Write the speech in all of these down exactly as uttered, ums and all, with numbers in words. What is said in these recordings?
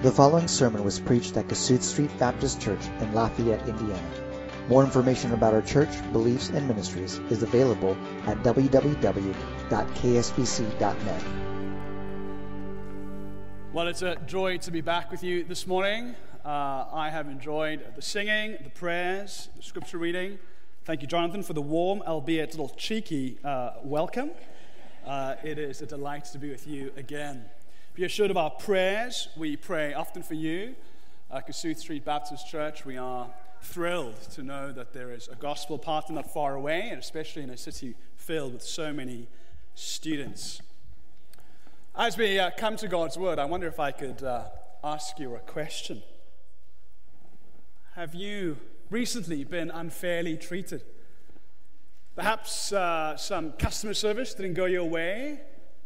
The following sermon was preached at Kasuth Street Baptist Church in Lafayette, Indiana. More information about our church, beliefs, and ministries is available at w w w dot k s b c dot net. Well, it's a joy to be back with you this morning. Uh, I have enjoyed the singing, the prayers, the scripture reading. Thank you, Jonathan, for the warm, albeit a little cheeky uh, welcome. Uh, it is a delight to be with you again. Be assured of our prayers. We pray often for you. Uh, Kasuth Street Baptist Church, we are thrilled to know that there is a gospel partner not far away, and especially in a city filled with so many students. As we uh, come to God's Word, I wonder if I could uh, ask you a question. Have you recently been unfairly treated? Perhaps uh, some customer service didn't go your way.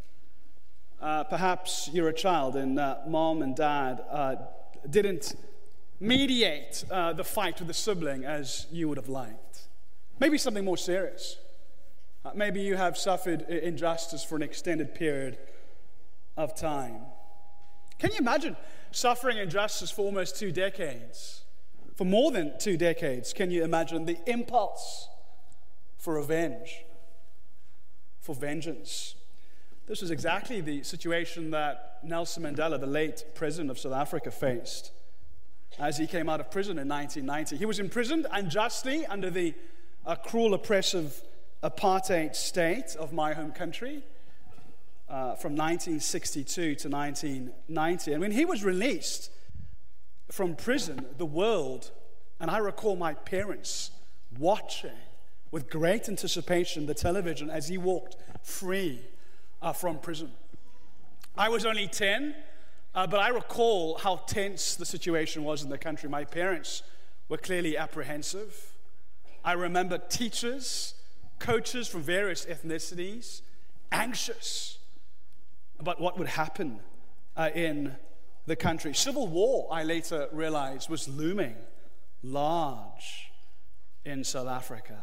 Uh, perhaps you're a child and uh, mom and dad uh, didn't mediate uh, the fight with the sibling as you would have liked. Maybe something more serious. Uh, maybe you have suffered injustice for an extended period of time. Can you imagine suffering injustice for almost two decades? For more than two decades, can you imagine the impulse for revenge, for vengeance? This was exactly the situation that Nelson Mandela, the late president of South Africa, faced as he came out of prison in nineteen ninety. He was imprisoned unjustly under the uh, cruel, oppressive apartheid state of my home country uh, from nineteen sixty-two to nineteen ninety. And when he was released from prison, the world, and I recall my parents watching with great anticipation the television as he walked free Uh, from prison. I was only ten, uh, but I recall how tense the situation was in the country. My parents were clearly apprehensive. I remember teachers, coaches from various ethnicities, anxious about what would happen uh, in the country. Civil war, I later realized, was looming large in South Africa.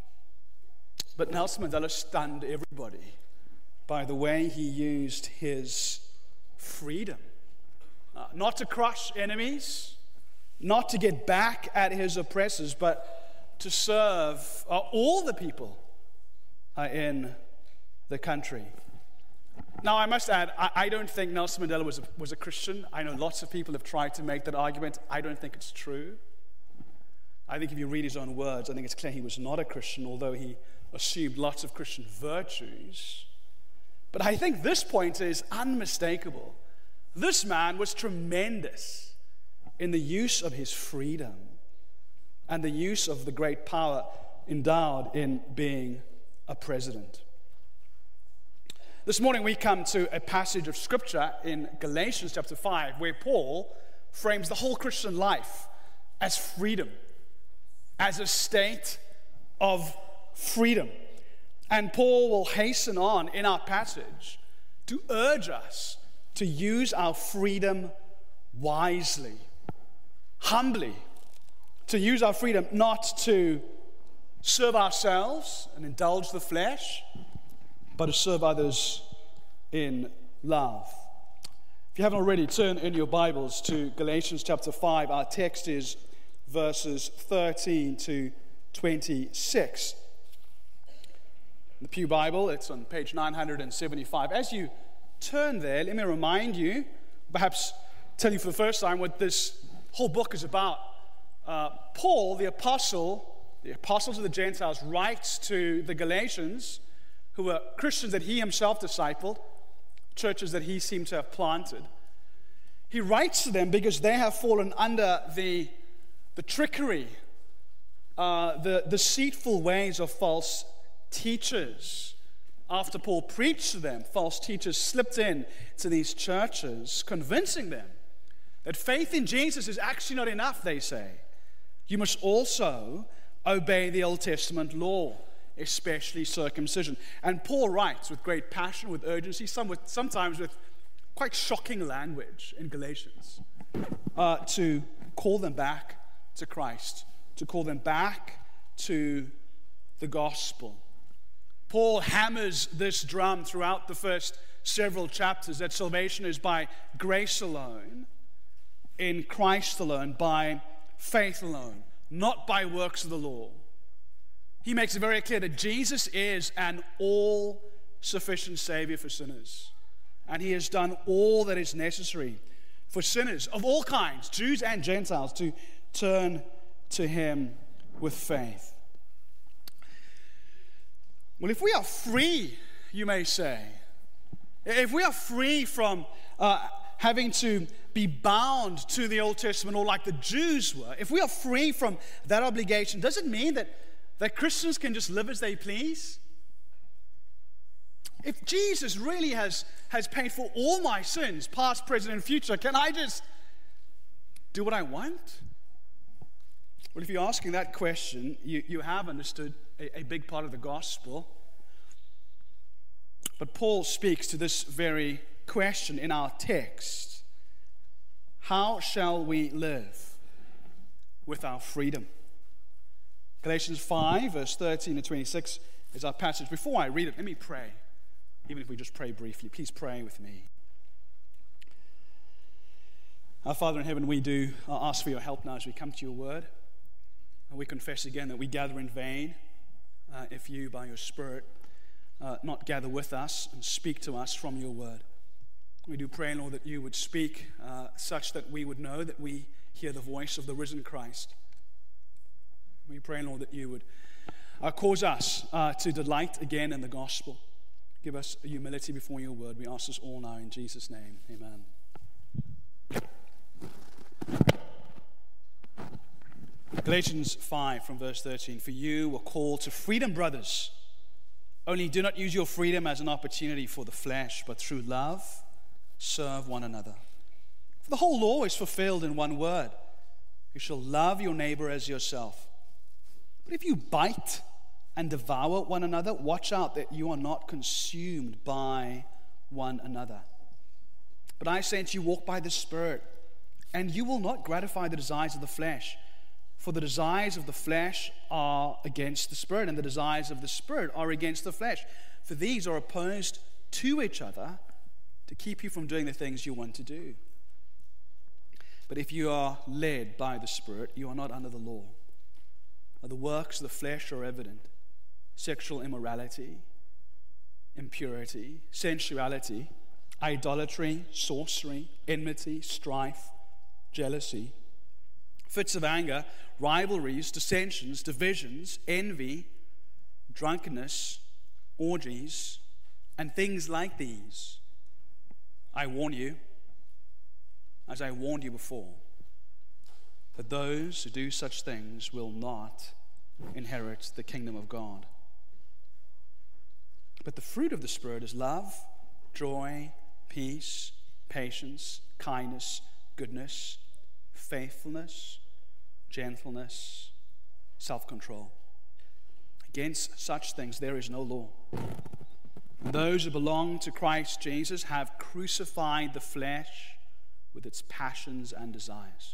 But Nelson Mandela stunned everybody by the way he used his freedom. Uh, not to crush enemies, not to get back at his oppressors, but to serve uh, all the people uh, in the country. Now, I must add, I, I don't think Nelson Mandela was a, was a Christian. I know lots of people have tried to make that argument. I don't think it's true. I think if you read his own words, I think it's clear he was not a Christian, although he assumed lots of Christian virtues. But I think this point is unmistakable. This man was tremendous in the use of his freedom and the use of the great power endowed in being a president. This morning we come to a passage of Scripture in Galatians chapter five where Paul frames the whole Christian life as freedom, as a state of freedom. And Paul will hasten on in our passage to urge us to use our freedom wisely, humbly, to use our freedom not to serve ourselves and indulge the flesh, but to serve others in love. If you haven't already, turn in your Bibles to Galatians chapter five. Our text is verses thirteen to twenty-six. The Pew Bible, it's on page nine hundred seventy-five. As you turn there, let me remind you, perhaps tell you for the first time what this whole book is about. Uh, Paul, the apostle, the apostle to the Gentiles, writes to the Galatians, who were Christians that he himself discipled, churches that he seemed to have planted. He writes to them because they have fallen under the, the trickery, uh, the deceitful ways of false teachers. After Paul preached to them, false teachers slipped in to these churches, convincing them that faith in Jesus is actually not enough, they say. You must also obey the Old Testament law, especially circumcision. And Paul writes with great passion, with urgency, some with, sometimes with quite shocking language in Galatians, uh, to call them back to Christ, to call them back to the gospel. Paul hammers this drum throughout the first several chapters that salvation is by grace alone, in Christ alone, by faith alone, not by works of the law. He makes it very clear that Jesus is an all-sufficient Savior for sinners. And he has done all that is necessary for sinners of all kinds, Jews and Gentiles, to turn to him with faith. Well, if we are free, you may say, if we are free from uh, having to be bound to the Old Testament, or like the Jews were, if we are free from that obligation, does it mean that, that Christians can just live as they please? If Jesus really has, has paid for all my sins, past, present, and future, can I just do what I want? Well, if you're asking that question, you, you have understood a, a big part of the gospel. But Paul speaks to this very question in our text. How shall we live with our freedom? Galatians five, verse thirteen to twenty-six is our passage. Before I read it, let me pray. Even if we just pray briefly, please pray with me. Our Father in heaven, we do ask for your help now as we come to your word. And we confess again that we gather in vain uh, if you, by your Spirit, uh, not gather with us and speak to us from your word. We do pray, Lord, that you would speak uh, such that we would know that we hear the voice of the risen Christ. We pray, Lord, that you would uh, cause us uh, to delight again in the gospel. Give us humility before your word. We ask this all now in Jesus' name. Amen. Galatians five from verse thirteen. For you were called to freedom, brothers. Only do not use your freedom as an opportunity for the flesh, but through love serve one another. For the whole law is fulfilled in one word. You shall love your neighbor as yourself. But if you bite and devour one another, watch out that you are not consumed by one another. But I say unto you, walk by the Spirit, and you will not gratify the desires of the flesh. For the desires of the flesh are against the Spirit, and the desires of the Spirit are against the flesh. For these are opposed to each other to keep you from doing the things you want to do. But if you are led by the Spirit, you are not under the law. The works of the flesh are evident: sexual immorality, impurity, sensuality, idolatry, sorcery, enmity, strife, jealousy, fits of anger, rivalries, dissensions, divisions, envy, drunkenness, orgies, and things like these. I warn you, as I warned you before, that those who do such things will not inherit the kingdom of God. But the fruit of the Spirit is love, joy, peace, patience, kindness, goodness, faithfulness, gentleness, self-control. Against such things there is no law. And those who belong to Christ Jesus have crucified the flesh with its passions and desires.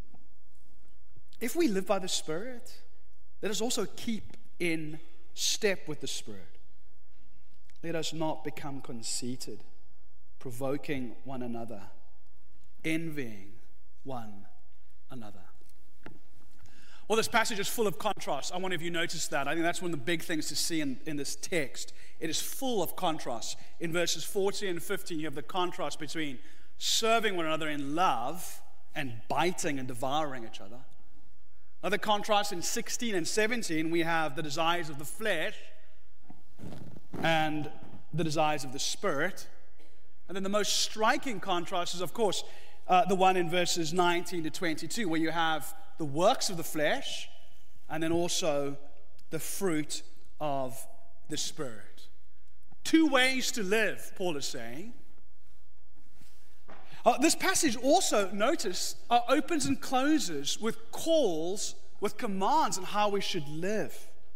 If we live by the Spirit, let us also keep in step with the Spirit. Let us not become conceited, provoking one another, envying one another. Well, this passage is full of contrast. I wonder if you noticed that. I think that's one of the big things to see in, in this text. It is full of contrast. In verses fourteen and fifteen, you have the contrast between serving one another in love and biting and devouring each other. Another contrast in sixteen and seventeen, we have the desires of the flesh and the desires of the Spirit. And then the most striking contrast is, of course, uh, the one in verses nineteen to twenty-two, where you have the works of the flesh and then also the fruit of the Spirit. Two ways to live, Paul is saying. Uh, this passage also, notice, uh, opens and closes with calls, with commands on how we should live.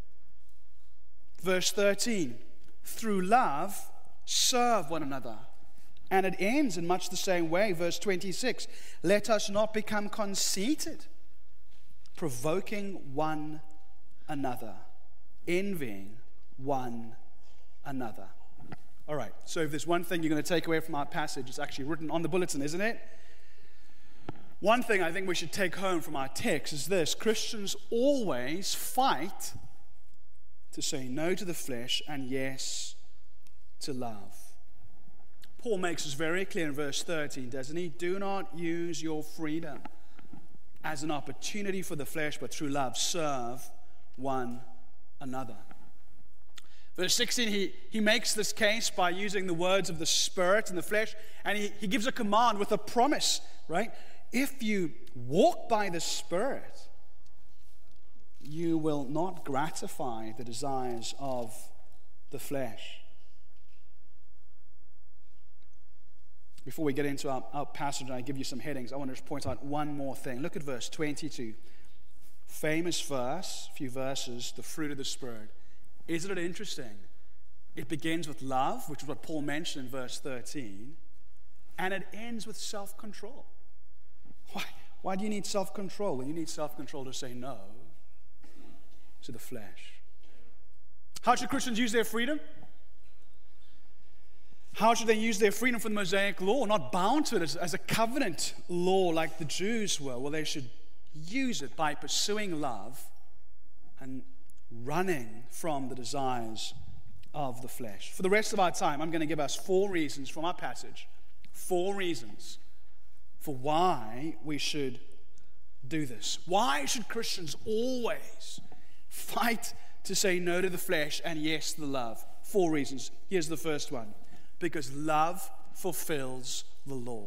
Verse thirteen, through love, serve one another. And it ends in much the same way. Verse twenty-six, let us not become conceited, provoking one another, envying one another. All right, so if there's one thing you're going to take away from our passage, it's actually written on the bulletin, isn't it? One thing I think we should take home from our text is this: Christians always fight to say no to the flesh and yes to love. Paul makes this very clear in verse thirteen, doesn't he? Do not use your freedom as an opportunity for the flesh, but through love serve one another. Verse sixteen, he, he makes this case by using the words of the Spirit and the flesh, and he, he gives a command with a promise, right? If you walk by the Spirit, you will not gratify the desires of the flesh. Before we get into our, our passage and I give you some headings, I want to just point out one more thing. Look at verse twenty-two. Famous verse, few verses, the fruit of the Spirit. Isn't it interesting? It begins with love, which is what Paul mentioned in verse thirteen, and it ends with self-control. Why, why do you need self-control? Well, you need self-control to say no to the flesh. How should Christians use their freedom? How should they use their freedom from the Mosaic law? Not bound to it as, as a covenant law like the Jews were. Well, they should use it by pursuing love and running from the desires of the flesh. For the rest of our time, I'm going to give us four reasons from our passage. Four reasons for why we should do this. Why should Christians always fight to say no to the flesh and yes to the love? Four reasons. Here's the first one. Because love fulfills the law.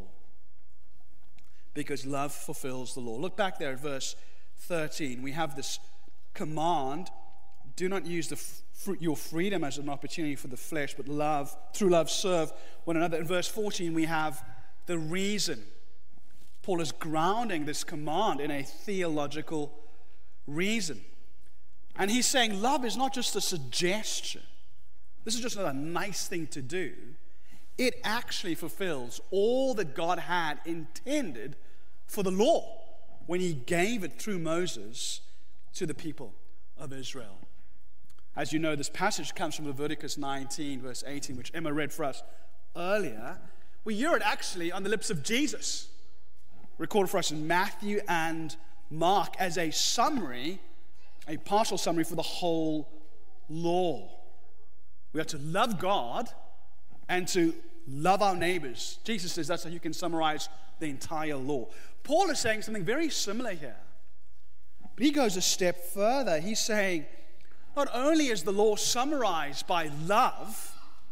Because love fulfills the law. Look back there at verse thirteen. We have this command: do not use the fr- your freedom as an opportunity for the flesh, but love, through love serve one another. In verse fourteen, we have the reason. Paul is grounding this command in a theological reason. And he's saying love is not just a suggestion. This is just not a nice thing to do. It actually fulfills all that God had intended for the law when he gave it through Moses to the people of Israel. As you know, this passage comes from Leviticus nineteen, verse eighteen, which Emma read for us earlier. We hear it actually on the lips of Jesus, recorded for us in Matthew and Mark as a summary, a partial summary for the whole law. We have to love God and to love our neighbors. Jesus says that's how you can summarize the entire law. Paul is saying something very similar here. But he goes a step further. He's saying not only is the law summarized by love,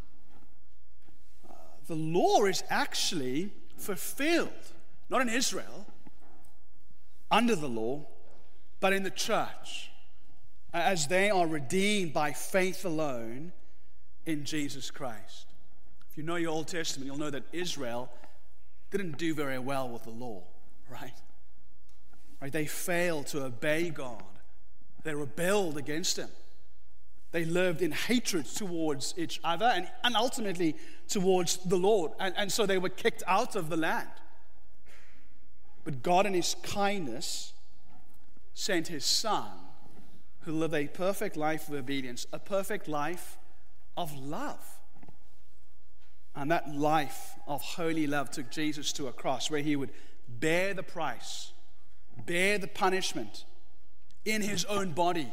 uh, the law is actually fulfilled, not in Israel, under the law, but in the church, as they are redeemed by faith alone in Jesus Christ. If you know your Old Testament, you'll know that Israel didn't do very well with the law, right? Right? They failed to obey God. They rebelled against him. They lived in hatred towards each other and, and ultimately towards the Lord. And, and so they were kicked out of the land. But God in his kindness sent his Son, who lived a perfect life of obedience, a perfect life of love. And that life of holy love took Jesus to a cross where he would bear the price, bear the punishment in his own body,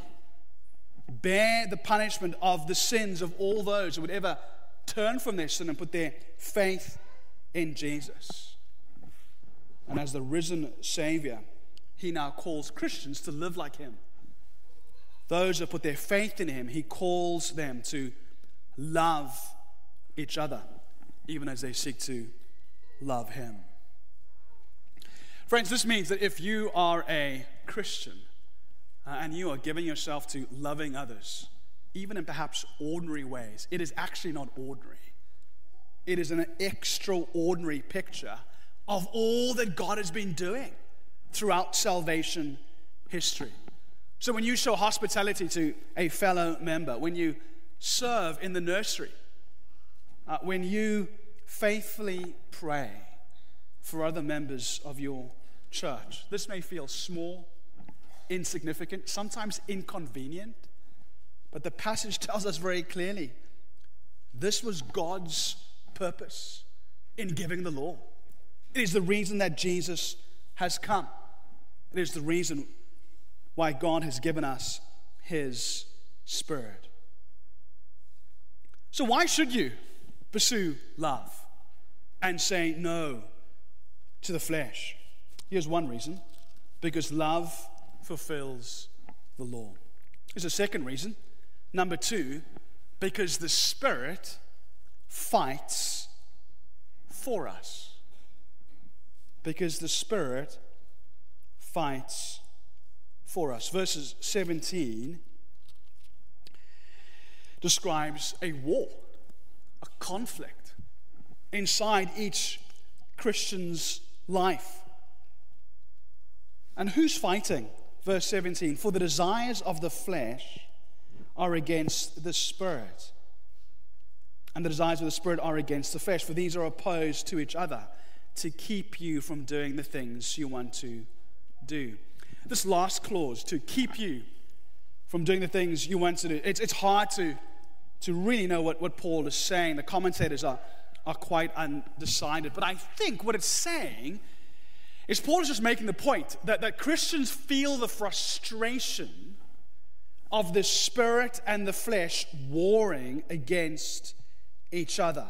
bear the punishment of the sins of all those who would ever turn from their sin and put their faith in Jesus. And as the risen Savior, he now calls Christians to live like him. Those who put their faith in him, he calls them to love each other, even as they seek to love him. Friends, this means that if you are a Christian uh, and you are giving yourself to loving others, even in perhaps ordinary ways, it is actually not ordinary. It is an extraordinary picture of all that God has been doing throughout salvation history. So when you show hospitality to a fellow member, when you serve in the nursery, uh, when you faithfully pray for other members of your church, this may feel small, insignificant, sometimes inconvenient, but the passage tells us very clearly this was God's purpose in giving the law. It is the reason that Jesus has come. It is the reason why God has given us His Spirit. So why should you pursue love and say no to the flesh? Here's one reason. Because love fulfills the law. Here's a second reason. Number two, because the Spirit fights for us. Because the Spirit fights for us. Verses seventeen describes a war, a conflict inside each Christian's life. And who's fighting? Verse seventeen, for the desires of the flesh are against the Spirit, and the desires of the Spirit are against the flesh, for these are opposed to each other to keep you from doing the things you want to do. This last clause, to keep you from doing the things you want to do, it's, it's hard to, to really know what, what Paul is saying. The commentators are, are quite undecided, but I think what it's saying is Paul is just making the point that, that Christians feel the frustration of the Spirit and the flesh warring against each other.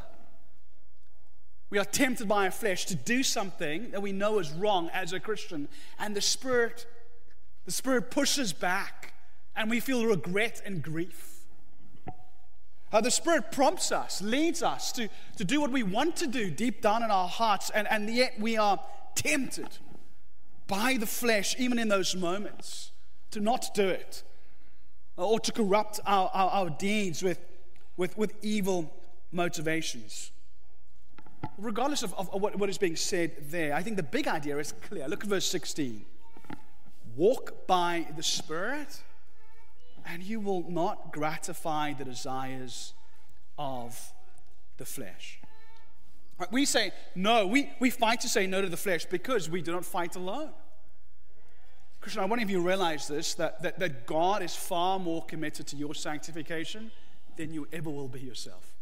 We are tempted by our flesh to do something that we know is wrong as a Christian, and the Spirit, the Spirit pushes back, and we feel regret and grief. Uh, the Spirit prompts us, leads us to, to do what we want to do deep down in our hearts, and, and yet we are tempted by the flesh, even in those moments, to not do it, or to corrupt our, our, our deeds with, with, with evil motivations. Regardless of, of what, what is being said there, I think the big idea is clear. Look at verse sixteen. Walk by the Spirit, and you will not gratify the desires of the flesh. We say no, we, we fight to say no to the flesh because we do not fight alone. Christian, I wonder if you realize this, that, that, that God is far more committed to your sanctification than you ever will be yourself.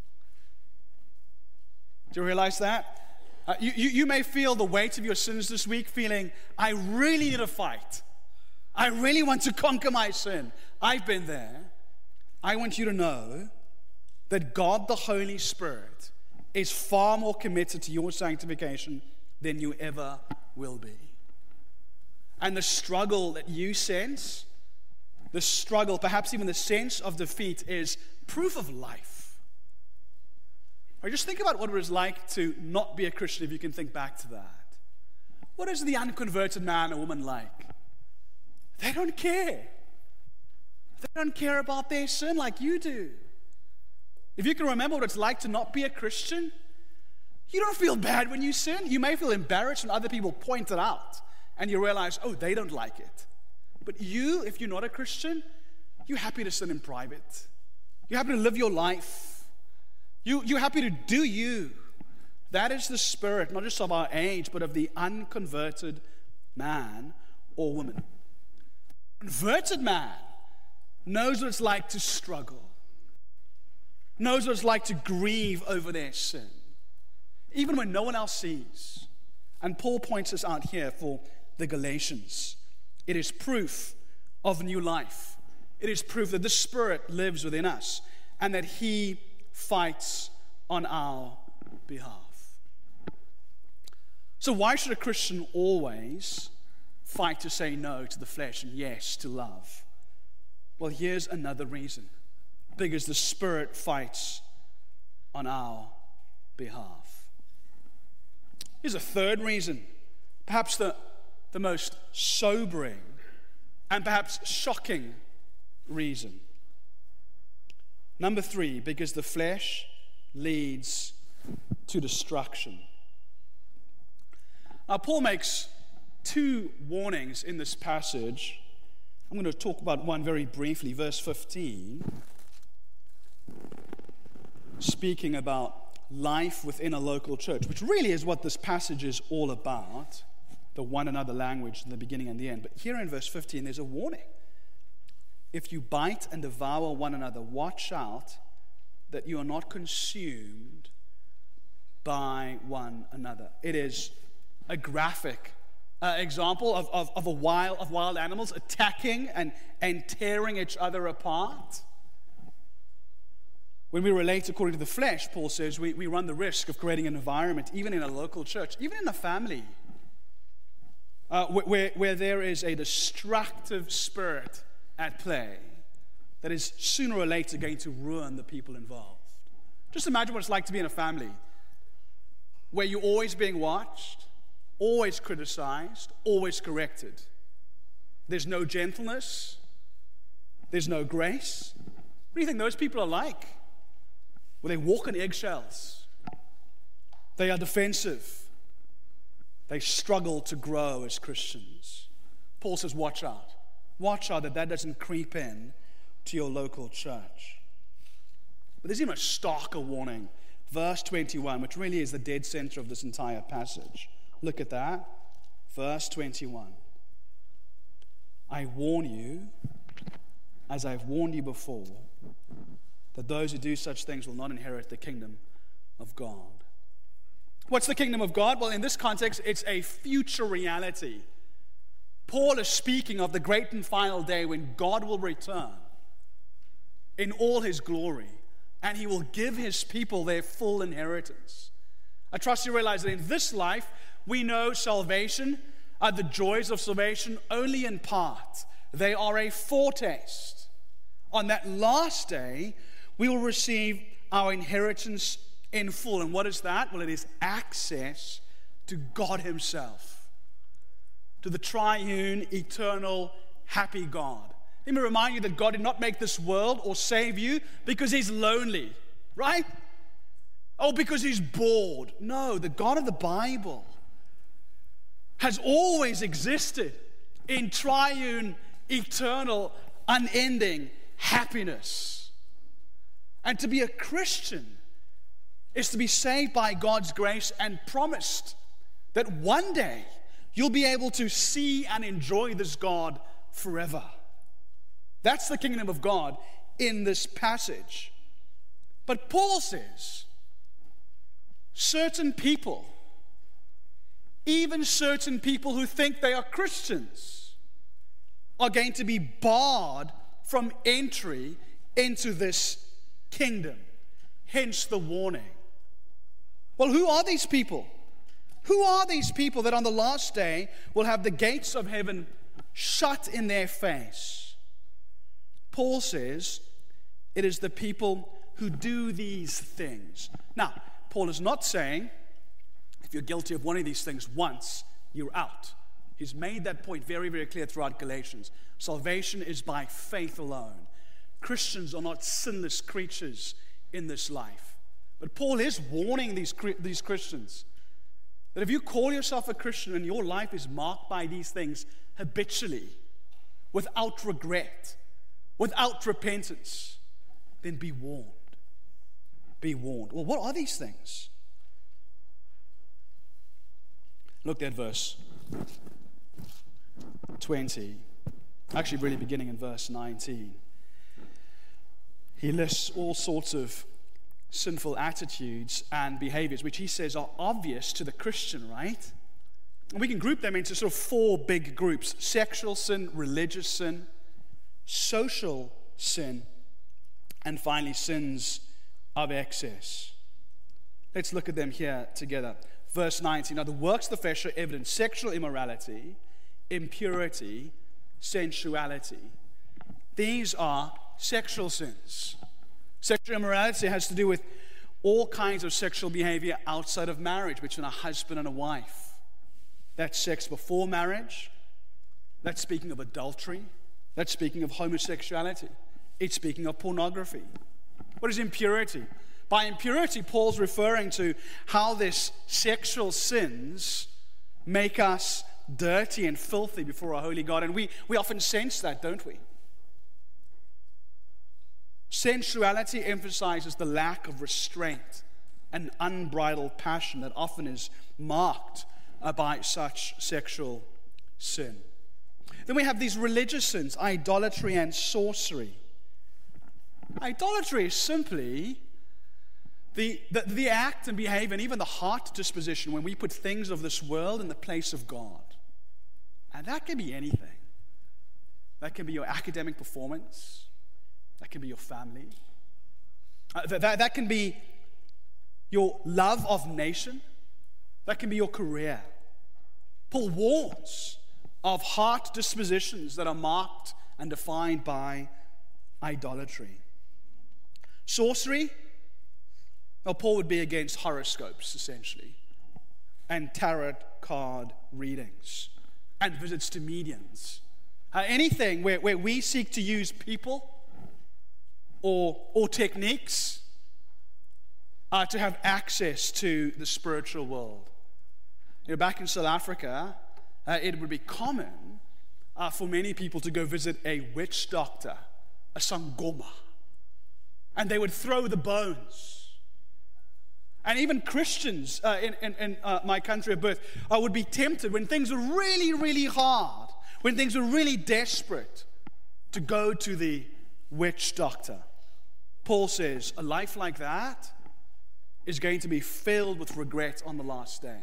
Do you realize that? Uh, you, you, you may feel the weight of your sins this week, feeling, I really need a fight. I really want to conquer my sin. I've been there. I want you to know that God the Holy Spirit is far more committed to your sanctification than you ever will be. And the struggle that you sense, the struggle, perhaps even the sense of defeat, is proof of life. Or just think about what it was like to not be a Christian, if you can think back to that. What is the unconverted man or woman like? They don't care. They don't care about their sin like you do. If you can remember what it's like to not be a Christian, you don't feel bad when you sin. You may feel embarrassed when other people point it out and you realize, oh, they don't like it. But you, if you're not a Christian, you're happy to sin in private. You're happy to live your life. You, you're happy to do you. That is the spirit, not just of our age, but of the unconverted man or woman. Converted man knows what it's like to struggle, knows what it's like to grieve over their sin, even when no one else sees. And Paul points us out here for the Galatians. It is proof of new life. It is proof that the Spirit lives within us and that He fights on our behalf. So why should a Christian always fight to say no to the flesh and yes to love? Well, here's another reason. Because the Spirit fights on our behalf. Here's a third reason, perhaps the, the most sobering and perhaps shocking reason. Number three, because the flesh leads to destruction. Now, Paul makes two warnings in this passage. I'm going to talk about one very briefly, verse fifteen. Speaking about life within a local church, which really is what this passage is all about, the one another language in the beginning and the end. But here in verse fifteen, there's a warning. If you bite and devour one another, watch out that you are not consumed by one another. It is a graphic uh, example of, of, of, a wild, of wild animals attacking and, and tearing each other apart. When we relate according to the flesh, Paul says, we, we run the risk of creating an environment, even in a local church, even in a family, uh, where, where there is a destructive spirit at play that is sooner or later going to ruin the people involved. Just imagine what it's like to be in a family where you're always being watched, always criticized, always corrected. There's no gentleness. There's no grace. What do you think those people are like? Well, they walk on eggshells. They are defensive. They struggle to grow as Christians. Paul says, watch out. Watch out that that doesn't creep in to your local church. But there's even a starker warning. Verse twenty-one, which really is the dead center of this entire passage. Look at that. Verse twenty-one. I warn you, as I've warned you before, that those who do such things will not inherit the kingdom of God. What's the kingdom of God? Well, in this context, it's a future reality. Paul is speaking of the great and final day when God will return in all his glory, and he will give his people their full inheritance. I trust you realize that in this life, we know salvation, uh, the joys of salvation, only in part. They are a foretaste. On that last day, we will receive our inheritance in full. And what is that? Well, it is access to God himself, to the triune, eternal, happy God. Let me remind you that God did not make this world or save you because he's lonely, right? Oh, because he's bored. No, the God of the Bible has always existed in triune, eternal, unending happiness. And to be a Christian is to be saved by God's grace and promised that one day you'll be able to see and enjoy this God forever. That's the kingdom of God in this passage. But Paul says, certain people, even certain people who think they are Christians, are going to be barred from entry into this kingdom. Hence the warning. Well, who are these people? Who are these people that on the last day will have the gates of heaven shut in their face? Paul says it is the people who do these things. Now, Paul is not saying if you're guilty of one of these things once, you're out. He's made that point very, very clear throughout Galatians. Salvation is by faith alone. Christians are not sinless creatures in this life. But Paul is warning these, these Christians that if you call yourself a Christian and your life is marked by these things habitually, without regret, without repentance, then be warned. Be warned. Well, what are these things? Look at verse twenty. Actually, really beginning in verse nineteen. He lists all sorts of sinful attitudes and behaviors, which he says are obvious to the Christian, right? And we can group them into sort of four big groups: sexual sin, religious sin, social sin, and finally sins of excess. Let's look at them here together. Verse nineteen. Now the works of the flesh are evident: sexual immorality, impurity, sensuality. These are sexual sins. Sexual immorality has to do with all kinds of sexual behavior outside of marriage between a husband and a wife. That's sex before marriage. That's speaking of adultery. That's speaking of homosexuality. It's speaking of pornography. What is impurity? By impurity, Paul's referring to how this sexual sins make us dirty and filthy before a holy God. And we, we often sense that, don't we? Sensuality emphasizes the lack of restraint and unbridled passion that often is marked uh, by such sexual sin. Then we have these religious sins: idolatry and sorcery. Idolatry is simply the, the, the act and behavior and even the heart disposition when we put things of this world in the place of God. And that can be anything. That can be your academic performance. That can be your family. Uh, that, that, that can be your love of nation. That can be your career. Paul warns of heart dispositions that are marked and defined by idolatry. Sorcery, well, Paul would be against horoscopes, essentially, and tarot card readings, and visits to mediums. Uh, anything where, where we seek to use people or, or techniques uh, to have access to the spiritual world. You know, back in South Africa, uh, it would be common uh, for many people to go visit a witch doctor, a sangoma, and they would throw the bones. And even Christians uh, in, in, in uh, my country of birth uh, would be tempted when things are really, really hard, when things are really desperate, to go to the witch doctor. Paul says a life like that is going to be filled with regret on the last day.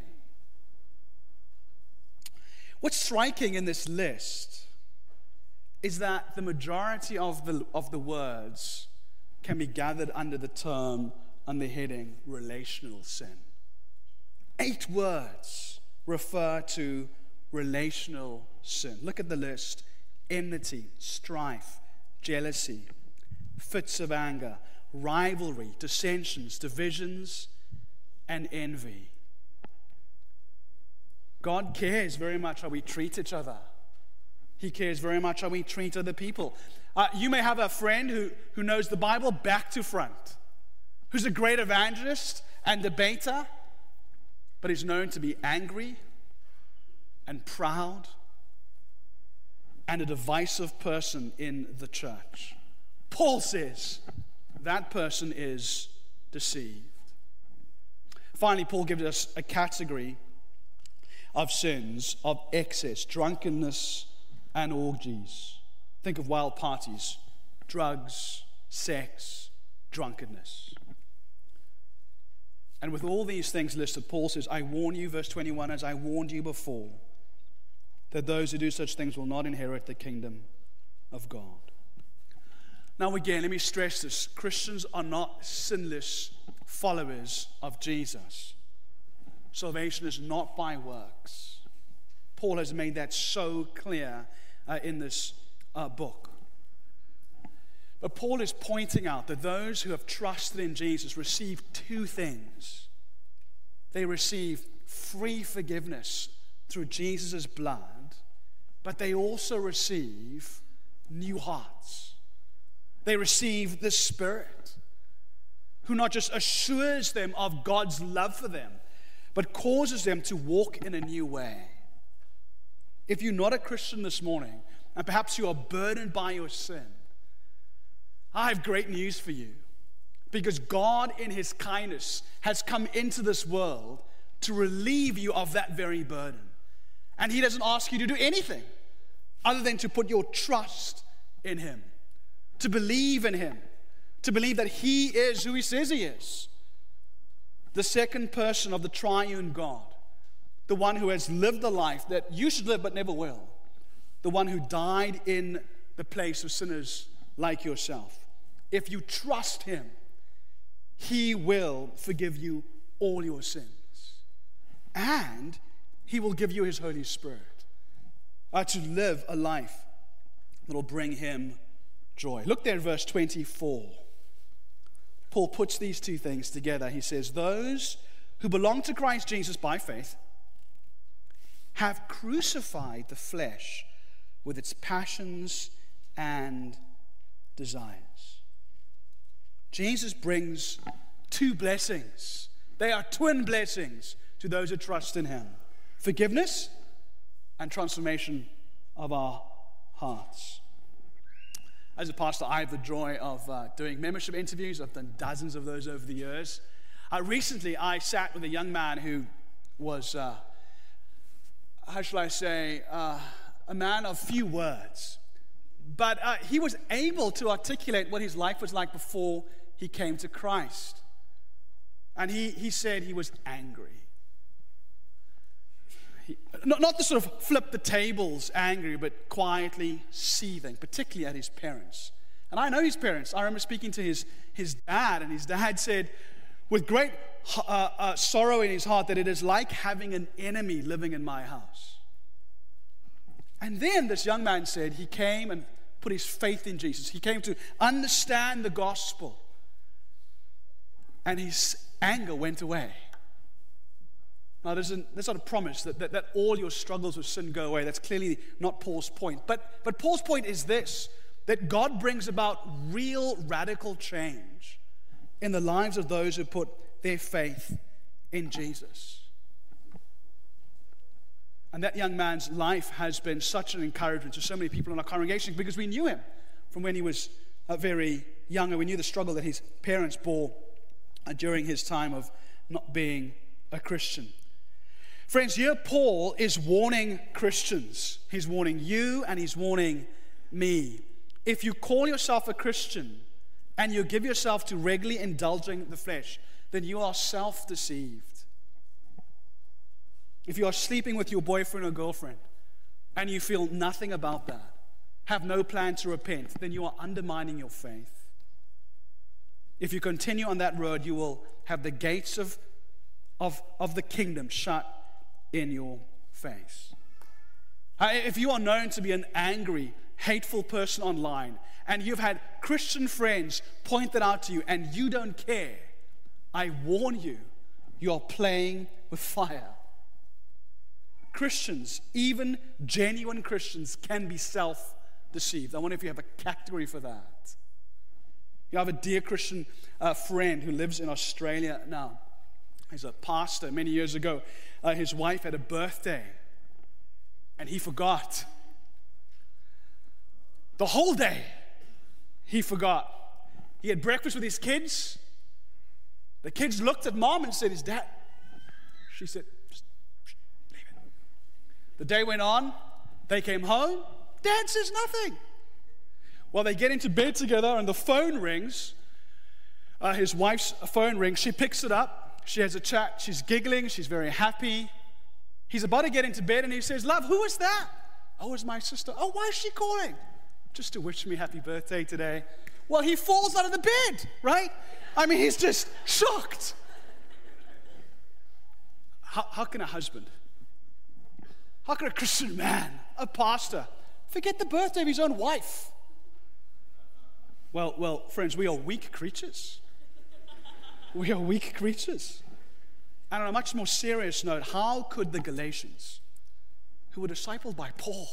What's striking in this list is that the majority of the, of the words can be gathered under the term, under the heading, relational sin. Eight words refer to relational sin. Look at the list: enmity, strife, jealousy, fits of anger, rivalry, dissensions, divisions, and envy. God cares very much how we treat each other. He cares very much how we treat other people. Uh, you may have a friend who, who knows the Bible back to front, who's a great evangelist and debater, but is known to be angry and proud and a divisive person in the church. Paul says that person is deceived. Finally, Paul gives us a category of sins of excess, drunkenness, and orgies. Think of wild parties, drugs, sex, drunkenness. And with all these things listed, Paul says, I warn you, verse twenty-one, as I warned you before, that those who do such things will not inherit the kingdom of God. Now again, let me stress this. Christians are not sinless followers of Jesus. Salvation is not by works. Paul has made that so clear uh, in this uh, book. But Paul is pointing out that those who have trusted in Jesus receive two things. They receive free forgiveness through Jesus' blood, but they also receive new hearts. They receive the Spirit, who not just assures them of God's love for them, but causes them to walk in a new way. If you're not a Christian this morning, and perhaps you are burdened by your sin, I have great news for you. Because God, in His kindness, has come into this world to relieve you of that very burden. And He doesn't ask you to do anything other than to put your trust in Him, to believe in Him, to believe that He is who He says He is. The second person of the triune God, the one who has lived the life that you should live but never will, the one who died in the place of sinners like yourself. If you trust Him, He will forgive you all your sins. And He will give you His Holy Spirit uh, to live a life that will bring Him joy. Look there at verse twenty-four. Paul puts these two things together. He says, those who belong to Christ Jesus by faith have crucified the flesh with its passions and desires. Jesus brings two blessings. They are twin blessings to those who trust in Him. Forgiveness and transformation of our hearts. As a pastor, I have the joy of uh, doing membership interviews. I've done dozens of those over the years. Uh, recently, I sat with a young man who was, uh, how shall I say, uh, a man of few words. But uh, he was able to articulate what his life was like before he came to Christ. And he, he said he was angry. he, not, not the sort of flip the tables angry, but quietly seething, particularly at his parents. And I know his parents. I remember speaking to his, his dad, and his dad said, with great uh, uh, sorrow in his heart, that it is like having an enemy living in my house. And then this young man said he came and put his faith in Jesus. He came to understand the gospel. And his anger went away. Now, there's, an, there's not a promise that, that, that all your struggles with sin go away. That's clearly not Paul's point. But, but Paul's point is this, that God brings about real radical change in the lives of those who put their faith in Jesus. And that young man's life has been such an encouragement to so many people in our congregation because we knew him from when he was uh, very young, and we knew the struggle that his parents bore uh, during his time of not being a Christian. Friends, here Paul is warning Christians. He's warning you and he's warning me. If you call yourself a Christian and you give yourself to regularly indulging the flesh, then you are self-deceived. If you are sleeping with your boyfriend or girlfriend and you feel nothing about that, have no plan to repent, then you are undermining your faith. If you continue on that road, you will have the gates of, of, of the kingdom shut in your face. If you are known to be an angry, hateful person online, and you've had Christian friends point that out to you, and you don't care, I warn you, you are playing with fire. Christians, even genuine Christians, can be self-deceived. I wonder if you have a category for that. You have a dear Christian uh, friend who lives in Australia now. He's a pastor. Many years ago, uh, his wife had a birthday, and he forgot. The whole day, he forgot. He had breakfast with his kids. The kids looked at mom and said, "Is Dad?" She said, the day went on, they came home, Dad says nothing. Well, they get into bed together and the phone rings. Uh, his wife's phone rings. She picks it up. She has a chat. She's giggling. She's very happy. He's about to get into bed and he says, "Love, who is that?" "Oh, it's my sister." "Oh, why is she calling?" "Just to wish me happy birthday today." Well, he falls out of the bed, right? I mean, he's just shocked. How, how can a husband, how can a Christian man, a pastor, forget the birthday of his own wife? Well, well, friends, we are weak creatures. We are weak creatures. And on a much more serious note, how could the Galatians, who were discipled by Paul,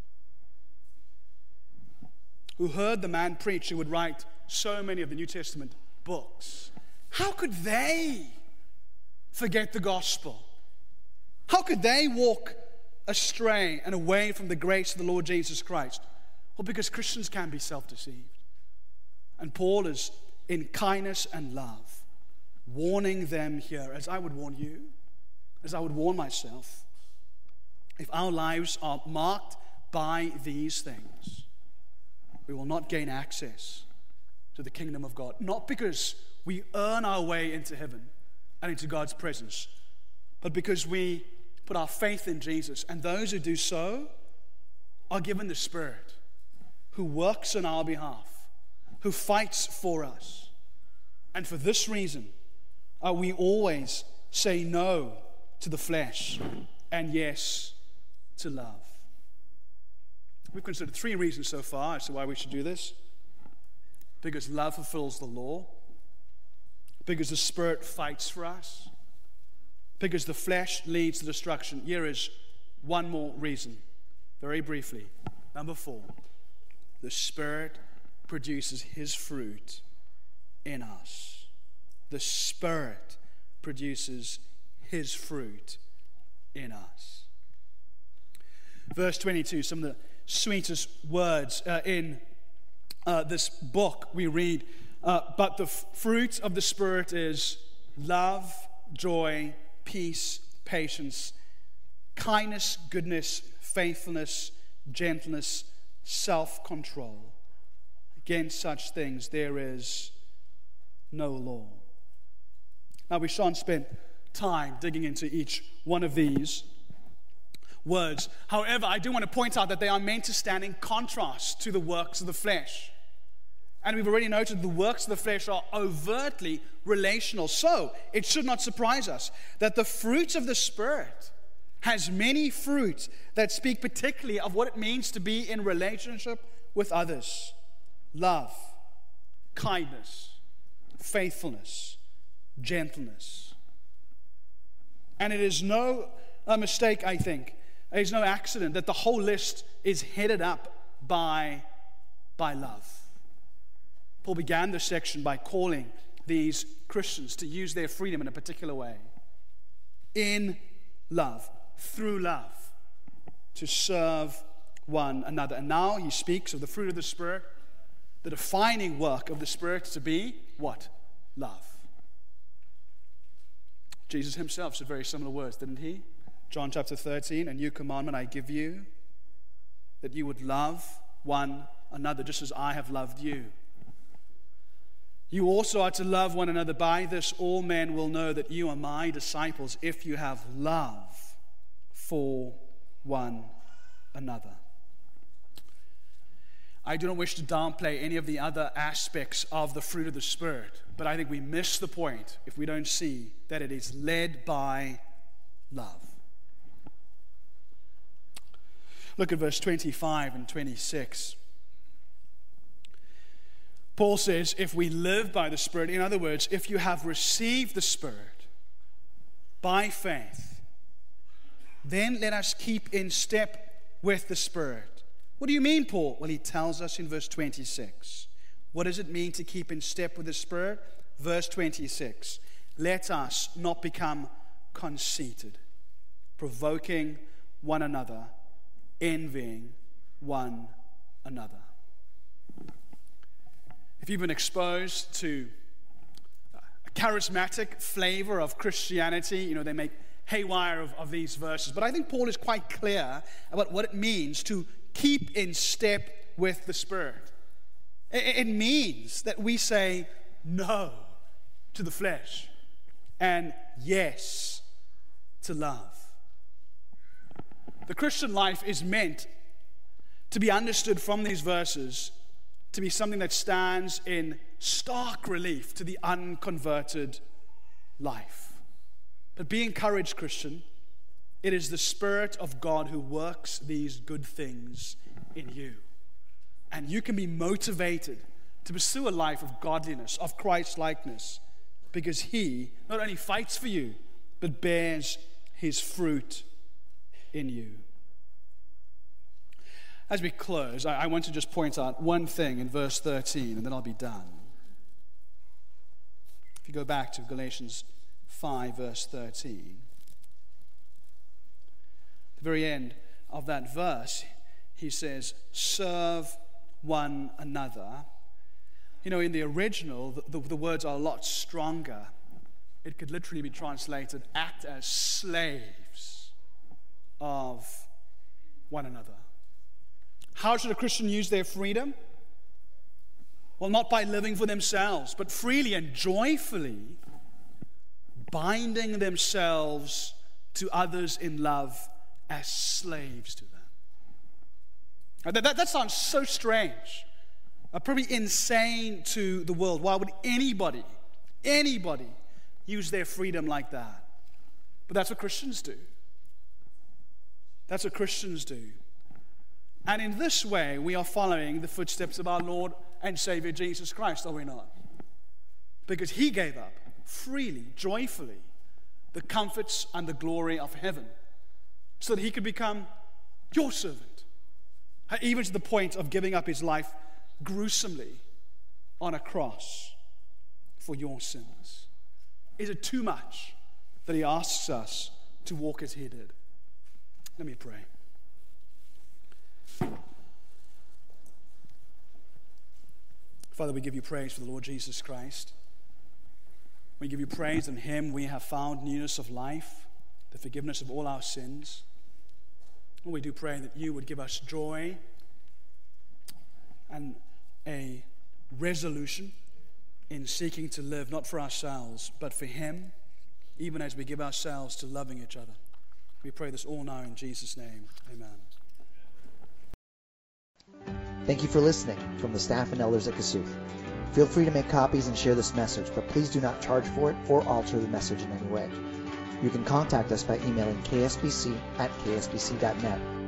who heard the man preach who would write so many of the New Testament books, how could they forget the gospel? How could they walk astray and away from the grace of the Lord Jesus Christ? Well, because Christians can be self-deceived. And Paul is, in kindness and love, warning them here, as I would warn you, as I would warn myself. If our lives are marked by these things, we will not gain access to the kingdom of God. Not because we earn our way into heaven and into God's presence, but because we put our faith in Jesus. And those who do so are given the Spirit who works on our behalf, who fights for us. And for this reason, uh, we always say no to the flesh and yes to love. We've considered three reasons so far as to why we should do this. Because love fulfills the law. Because the Spirit fights for us. Because the flesh leads to destruction. Here is one more reason, very briefly. Number four, the Spirit produces His fruit in us. The Spirit produces His fruit in us. Verse twenty-two, some of the sweetest words uh, in uh, this book we read. Uh, but the f- fruit of the Spirit is love, joy, peace, patience, kindness, goodness, faithfulness, gentleness, self-control. Against such things there is no law. Now, we shan't spend time digging into each one of these, words. However, I do want to point out that they are meant to stand in contrast to the works of the flesh. And we've already noted the works of the flesh are overtly relational. So it should not surprise us that the fruit of the Spirit has many fruits that speak particularly of what it means to be in relationship with others. Love, kindness, faithfulness, gentleness. And it is no a mistake, I think. It is no accident that the whole list is headed up by, by love. Paul began this section by calling these Christians to use their freedom in a particular way. In love, through love, to serve one another. And now he speaks of the fruit of the Spirit, the defining work of the Spirit to be what? Love. Jesus himself said very similar words, didn't he? John chapter thirteen, a new commandment I give you, that you would love one another just as I have loved you. You also are to love one another. By this all men will know that you are my disciples, if you have love for one another. I do not wish to downplay any of the other aspects of the fruit of the Spirit, but I think we miss the point if we don't see that it is led by love. Look at verse twenty-five and twenty-six. Paul says, if we live by the Spirit, in other words, if you have received the Spirit by faith, then let us keep in step with the Spirit. What do you mean, Paul? Well, he tells us in verse twenty-six. What does it mean to keep in step with the Spirit? Verse twenty-six. Let us not become conceited, provoking one another, envying one another. If you've been exposed to a charismatic flavor of Christianity, you know, they make haywire of, of these verses. But I think Paul is quite clear about what it means to keep in step with the Spirit. It, it means that we say no to the flesh and yes to love. The Christian life is meant to be understood from these verses to be something that stands in stark relief to the unconverted life. But be encouraged, Christian. It is the Spirit of God who works these good things in you. And you can be motivated to pursue a life of godliness, of Christ-likeness, because He not only fights for you, but bears His fruit in you. As we close, I, I want to just point out one thing in verse thirteen, and then I'll be done. If you go back to Galatians five, verse thirteen, at the very end of that verse, he says, serve one another. You know, in the original, the, the, the words are a lot stronger. It could literally be translated, act as slaves of one another. How should a Christian use their freedom? Well, not by living for themselves, but freely and joyfully binding themselves to others in love as slaves to them. Now, that, that, that sounds so strange, uh, probably insane to the world. Why would anybody, anybody use their freedom like that? But that's what Christians do. That's what Christians do. And in this way, we are following the footsteps of our Lord and Savior Jesus Christ, are we not? Because He gave up freely, joyfully, the comforts and the glory of heaven so that He could become your servant, even to the point of giving up His life gruesomely on a cross for your sins. Is it too much that He asks us to walk as He did? Let me pray. Father, we give you praise for the Lord Jesus Christ. We give you praise in Him we have found newness of life, the forgiveness of all our sins. And we do pray that you would give us joy and a resolution in seeking to live not for ourselves, but for Him, even as we give ourselves to loving each other. We pray this all now in Jesus' name. Amen. Thank you for listening from the staff and elders at Kasuth. Feel free to make copies and share this message, but please do not charge for it or alter the message in any way. You can contact us by emailing k s b c at k s b c dot net